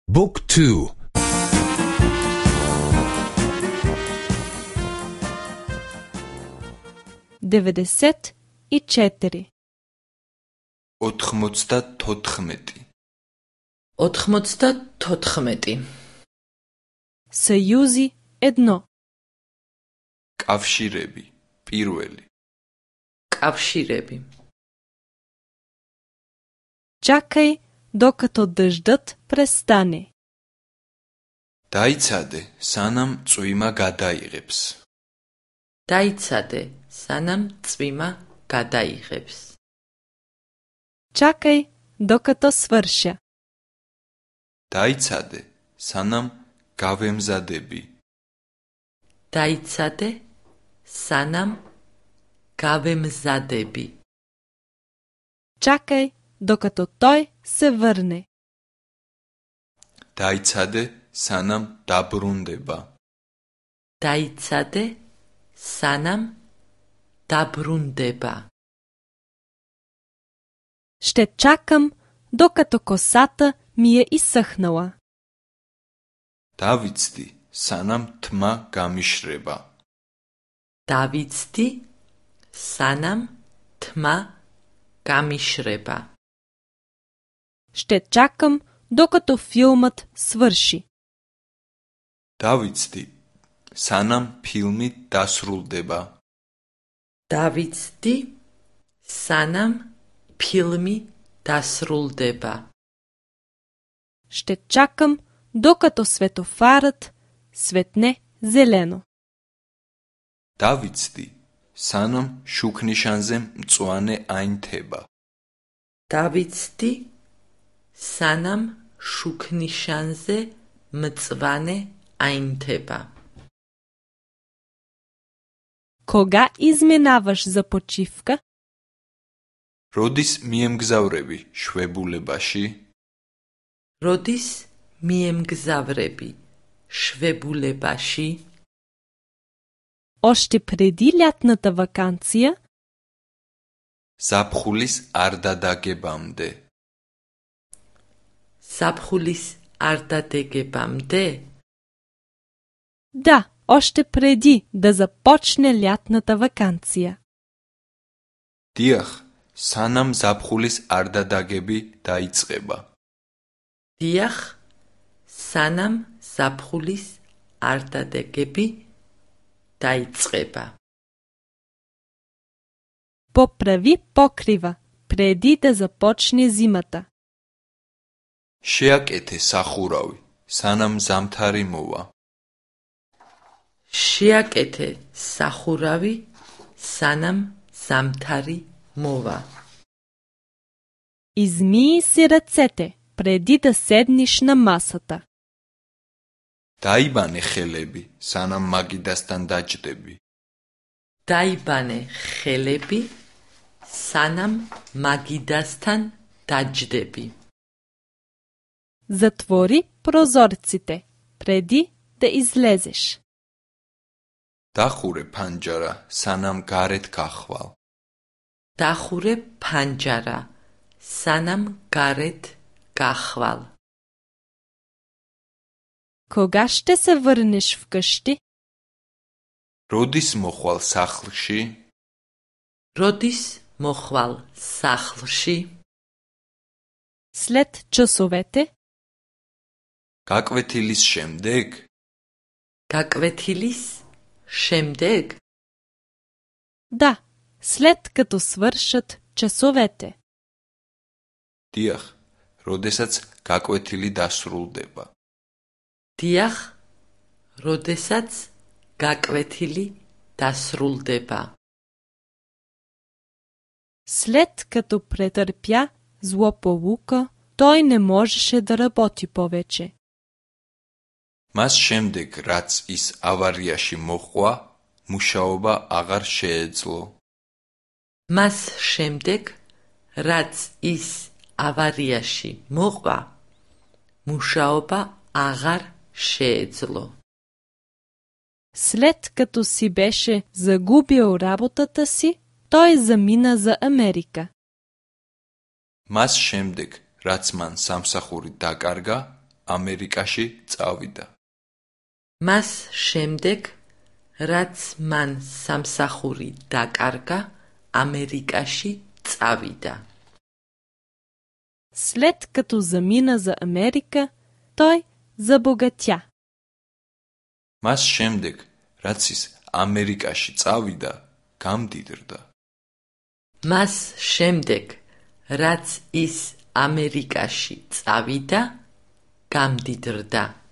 Book 2. 94. 94. Съюзи 1. კავშირები, პირველი. კავშირები. Чакай, докато дъждът престане. დაიცადე, სანამ წვიმა გადაიღებს. დაიცადე, სანამ წვიმა გადაიღებს. Чакай, докато свърша. დაიცადე, სანამ გავემზადები. დაიცადე, სანამ გავემზადები. Чакай, докато той се върне. დაიცადე, სანამ დაბრუნდება. დაიცადე, სანამ დაბრუნდება. Ще чакам, докато косата ми е изсъхнала. დავიცდი, სანამ თმა გამიშრება. დავიცდი, სანამ თმა გამიშრება. Ще чакам, докато филмът свърши. დავიცდი, სანამ ფილმი დასრულდება. დავიცდი, სანამ ფილმი დასრულდება. Ще чакам, докато светофарът светне зелено. დავიცდი, სანამ შუქნიშანზე მწვანე აინთება. დავიცდი, სანამ შუქნიშანზე მწვანე აინთება. Кога изминаваш за почивка? როდის მიემგზავრები შვებულებაში? როდის მიემგზავრები შვებულებაში? Още преди лятната ваканция? ზაფხულის არ დადაგებამდე. ზაფხულის არ დადეგებამდე? Да, още преди да започне лятната ваканция. დიახ, სანამ ზაფხულის არ დადაგები დაიწყება. დიახ, სანამ ზაფხულის არ დადეგები დაიწყება. Поправи покрива, преди да започне зимата. შეაკეთე სახურავი, სანამ ზამთარი მოვა. შეაკეთე სახურავი, სანამ ზამთარი მოვა. Измий си ръцете, преди да седнеш на масата. დაიბანე ხელები, სანამ მაგიდასთან დაჯდები. დაიბანე ხელები, სანამ მაგიდასთან დაჯდები. Затвори прозорците, преди да излезеш. დახურე ფანჯარა, სანამ გარეთ გახვალ. დახურე ფანჯარა, სანამ გარეთ გახვალ. Кога ще се върнеш вкъщи? როდის მოხვალ სახლში? როდის მოხვალ სახლში? След часовете? გაკვეთილის შემდეგ? გაკვეთილის შემდეგ? Да, след като свършат часовете. დიახ, როდესაც გაკვეთილი დასრულდება. დიახ, როდესაც გაკვეთილი დასრულდება. След като претърпя злополука, той не можеше да работи повече. მას შემდეგ, რაც ის ავარიაში მოჰყვა, მუშაობა აღარ შეეძლო. მას შემდეგ, რაც ის ავარიაში მოჰყვა, მუშაობა აღარ შეეძლო. След като си беше загубил работата си, той замина за Америка. მას შემდეგ, რაც მან სამსახური დაკარგა, ამერიკაში წავიდა. მას შემდეგ, რაც მან სამსახური დაკარგა, ამერიკაში წავიდა. След като замина за Америка, той забогатя. მას შემდეგ, რაც ის ამერიკაში წავიდა, გამდიდრდა. მას შემდეგ, რაც ის ამერიკაში წავიდა, გამდიდრდა.